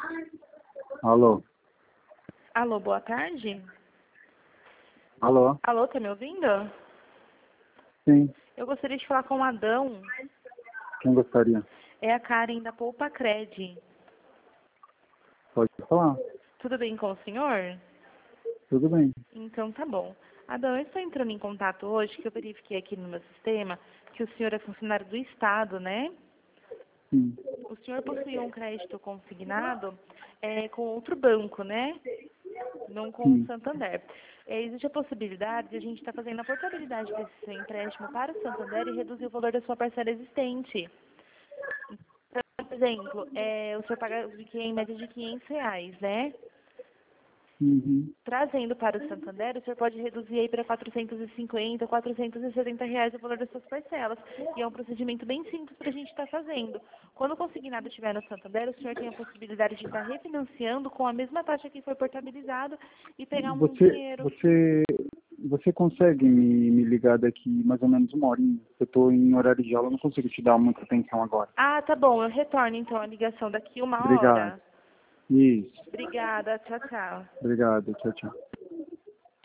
Alô? Alô, boa tarde. Alô? Alô, tá me ouvindo? Sim, Eu gostaria de falar com o Adão. quem gostaria? É a Karen da Poupa Cred. Pode falar. Tudo bem com o senhor? Tudo bem. Então tá bom. Adão, eu estou entrando em contato hoje, que eu verifiquei aqui no meu sistema que o senhor é funcionário do Estado, né? Sim. O senhor possuía um crédito consignado com outro banco, né? Não com o Sim. Santander. Existe a possibilidade de a gente estar fazendo a portabilidade desse seu empréstimo para o Santander e reduzir o valor da sua parcela existente. Então, por exemplo, o senhor paga em média de R$ 500, né? Uhum. Trazendo para o Santander, o senhor pode reduzir aí para R$ 450, R$ 470 o valor das suas parcelas. E é um procedimento bem simples para a gente estar fazendo. Quando o consignado estiver no Santander, o senhor tem a possibilidade de estar refinanciando com a mesma taxa que foi portabilizado e pegar um Você, dinheiro. você, você consegue me ligar daqui mais ou menos uma horinha? Eu estou em horário de aula, eu não consigo te dar muita atenção agora. Ah, tá bom. Eu retorno então a ligação daqui uma Obrigado. hora. Isso. Obrigada. Tchau, tchau. Obrigado. Tchau, tchau.